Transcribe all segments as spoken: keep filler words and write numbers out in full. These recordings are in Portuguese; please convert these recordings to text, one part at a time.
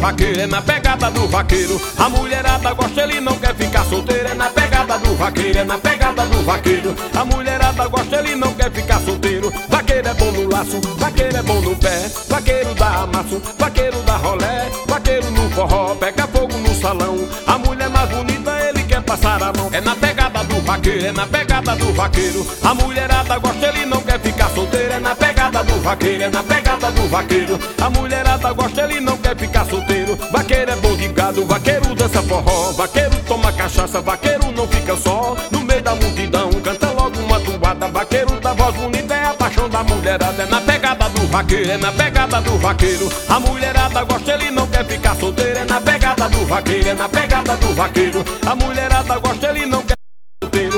vaqueiro, é na pegada do vaqueiro. A mulherada gosta, ele não quer ficar solteiro. É na pegada do vaqueiro, é na pegada do vaqueiro. A mulherada gosta, ele não quer ficar solteiro. Vaqueiro é bom no laço, vaqueiro é bom no pé. Vaqueiro dá amasso, vaqueiro dá rolé. Vaqueiro no forró, pega fogo no salão. A mulher mais bonita, ele quer passar a mão. É na pegada do vaqueiro, é na pegada do vaqueiro. A mulherada gosta, ele não quer ficar solteiro. É na pegada do vaqueiro, é na pegada do vaqueiro. A mulherada gosta, ele não quer ficar solteiro. Vaqueiro é bom de gado, vaqueiro dança forró. Vaqueiro toma cachaça, vaqueiro não fica só. No meio da multidão, canta logo uma toada. Vaqueiro da voz bonita, é a paixão da mulherada. É na pegada do vaqueiro, é na pegada do vaqueiro. A mulherada gosta, ele não quer ficar solteiro. É na pegada do vaqueiro, é na pegada do vaqueiro. A mulherada gosta, ele não quer ficar solteiro.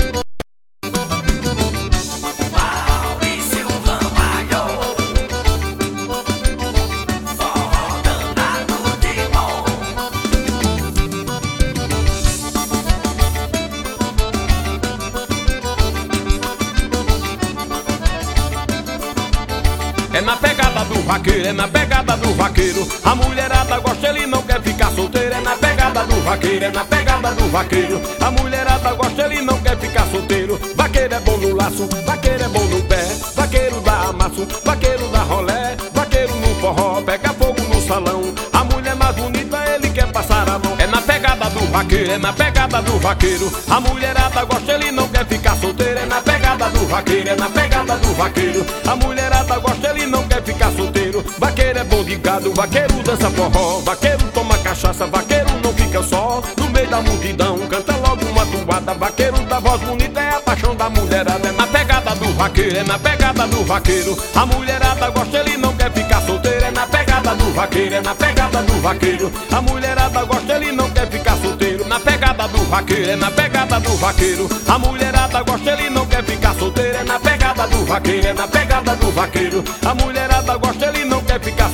É na pegada do vaqueiro, é na pegada do vaqueiro. A mulherada gosta, ele não quer ficar solteiro. É na pegada do vaqueiro, é na pegada do vaqueiro. A mulherada gosta, ele não quer ficar solteiro. Vaqueiro é bom no laço, vaqueiro é bom no pé. Vaqueiro dá amasso, vaqueiro dá rolé. Vaqueiro no forró, pega fogo no salão. A mulher mais bonita, ele quer passar a mão. É na pegada do vaqueiro, é na pegada do vaqueiro. A mulherada gosta, ele não quer ficar solteiro. É na pegada do vaqueiro, é na pegada do vaqueiro. A mulherada gosta, ele não quer ficar solteiro. Vaqueiro é bom de gado, vaqueiro dança forró. Vaqueiro toma cachaça, vaqueiro não fica só. No meio da multidão, canta logo uma toada. Vaqueiro da voz bonita, é a paixão da mulherada. É na pegada do vaqueiro, é na pegada do vaqueiro. A mulherada gosta, ele não quer ficar solteiro. É na pegada do vaqueiro, é na pegada do vaqueiro. A mulherada gosta, ele não quer ficar solteiro. Na pegada do vaqueiro, é na pegada do vaqueiro. A mulherada gosta, ele não quer ficar solteiro. É na pegada do vaqueiro, é na pegada do vaqueiro. A mulherada gosta, ele não quer ficar